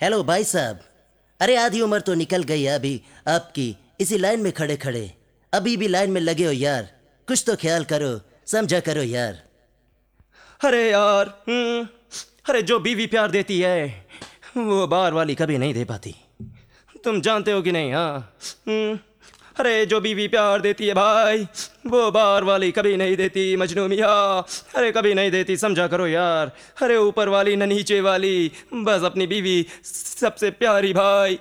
Hello भाई साहब। अरे आधी उम्र तो निकल गई है अभी आपकी, इसी लाइन में खड़े खड़े अभी भी लाइन में लगे हो यार। कुछ तो ख्याल करो, समझा करो यार। अरे यार अरे जो बीवी प्यार देती है वो बार वाली कभी नहीं दे पाती। तुम जानते हो कि नहीं? हाँ अरे जो बीवी प्यार देती है भाई वो बार वाली कभी नहीं देती मजनू मियाँ। अरे कभी नहीं देती, समझा करो यार। अरे ऊपर वाली न नीचे वाली, बस अपनी बीवी सबसे प्यारी भाई।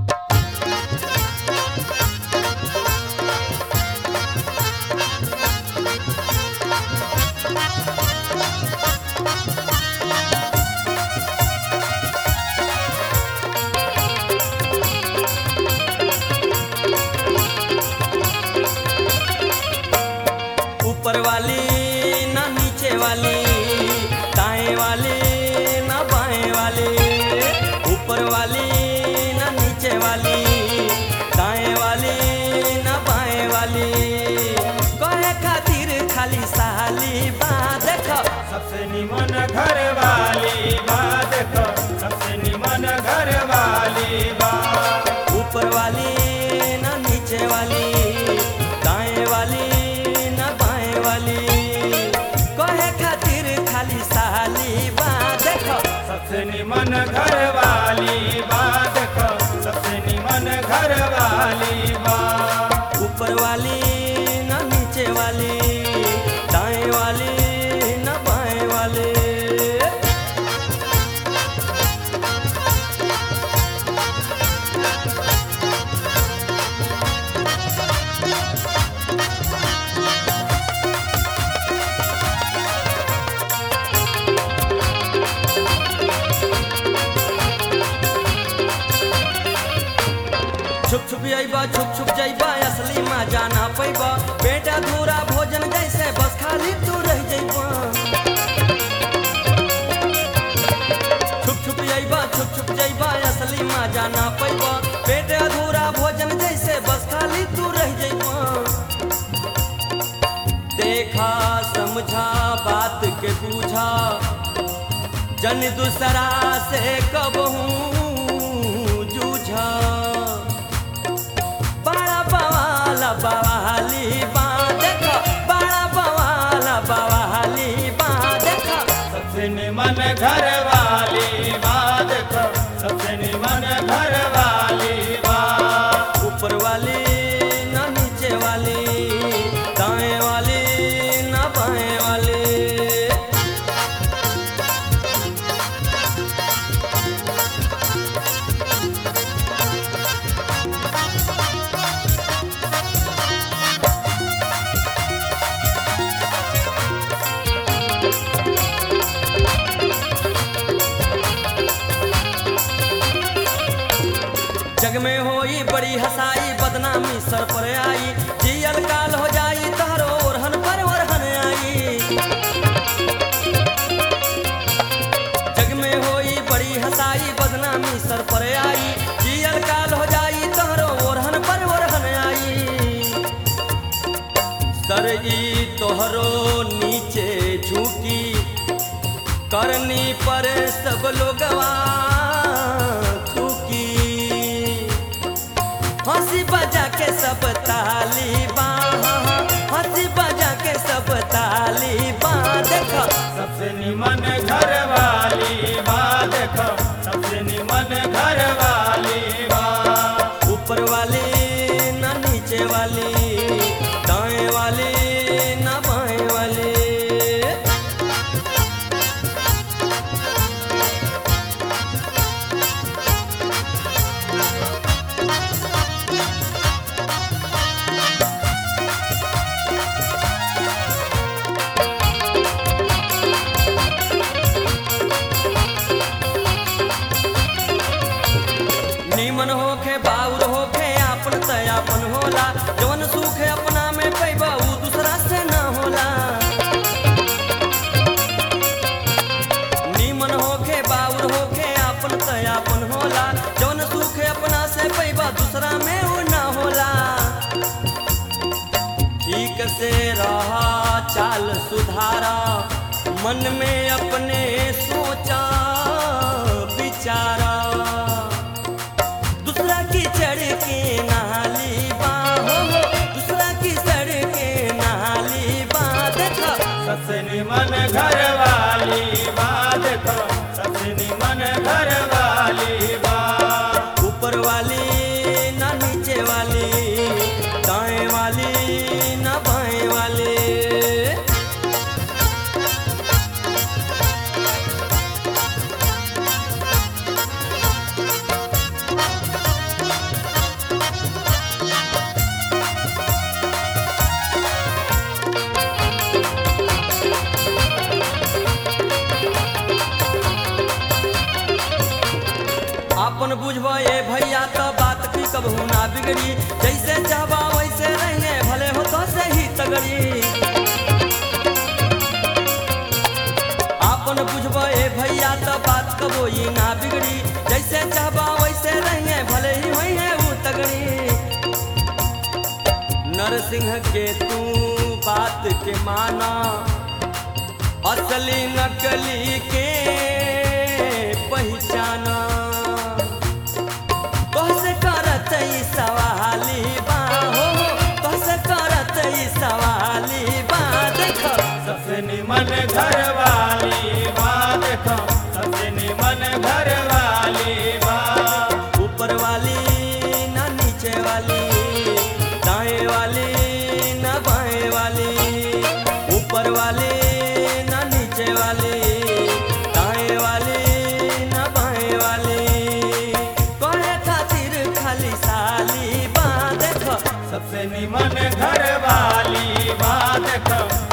ऊपर वाली ना नीचे वाली, दाएं वाली ना बाएं वाली। ऊपर वाली ना नीचे वाली, दाएं वाली ना बाएं वाली। कहे खातिर खाली साली बा देखो सबसे निमन घर वाली बा, देखो सबसे निमन घर वाली बा। ऊपर वाली ना नीचे वाली, दाएं वाली ना बाएं वाली। कहे खातिर खाली साली बा देखो सबसे निमन घर वाली बा, देखो सबसे निमन घर वाली बा। ऊपर वाली ना नीचे वाली, दाएं वाली ना बाएं वाली। छुप छुप जाइबा, छुप छुप जाइबा, असली मजा ना पैबा। बेटा धूरा भोजन जैसे बस खाली तू रह जाइबा। छुप छुप जाइबा, छुप छुप जाइबा, असली मजा ना पैबा। बेटा धूरा भोजन जैसे बस खाली तू रह जाइबा। देखा समझा बात के पूछा, जन दूसरा से कबहू जूझा। बड़ा बवाला बवाली बा देखो, बड़ा बवाला बवाली बा देखो सबसे निमन घर वाली बा, देखो सबसे निमन घर वाली बा। ऊपर वाली ना नीचे वाली, दाएं वाली ना बाएं वाली। जग में होई बड़ी हसाई, बदनामी सर पर आई। जियल काल हो जाई तहरो ओरहन पर ओरहन आई। जग में होई बड़ी हसाई, बदनामी सर पर आई। जियल काल हो जाई तहरो ओरहन पर ओरहन आई। सर ई तोहरो नीचे झुकी, करनी पर सब लोगवा थूकी। हंसी बजा के सब ताली बा, हंसी बजा के सब ताली बा देखो सबसे निमन घर वाली बा, देखो सबसे निमन घर वाली बा। ऊपर वाली ना नीचे वाली, दाएं वाली ना बाएं वाली। नीमन होखे बाउर होखे आपन तयापन होला। जवन सुख अपना में पैबा ऊ दूसरा से ना होला। नीमन होखे बाउर होखे आपन तयापन होला। जवन सुख अपना से पैबा दूसरा में ऊ ना होला। ठीक से रहा चाल सुधारा, मन में अपने सोचा विचारा। निमन घर वाली बा। ऊपर वाली ना नीचे वाली, दाएं वाली ना बाएं वाली। आपन बुझबा ए भैया तो बात की कबहू ना बिगड़ी, जैसे चाहबा वैसे रहिए भले हो तो से ही तगड़ी। आपन बुझबा ए भैया तो बात कबो ही ना बिगड़ी, जैसे चाहबा वैसे रहिए भले ही वही है वो तगड़ी। नरसिंह के तू बात के माना, असली नकली के पहचाना। तोहसे करत ई सवाली बा हो, तोहसे करत ई सवाली बा। देखो सबसे निमन घर वाली बा, देखो सबसे निमन घर वाली बा। ऊपर वाली ना नीचे वाली, दाएं वाली ना बाएं वाली। ऊपर वाली ना नीचे वाली, दाएं वाली ना बाएं वाली। कहे खातिर खाली साली बा। देखो सबसे निमन घर वाली बा, देखो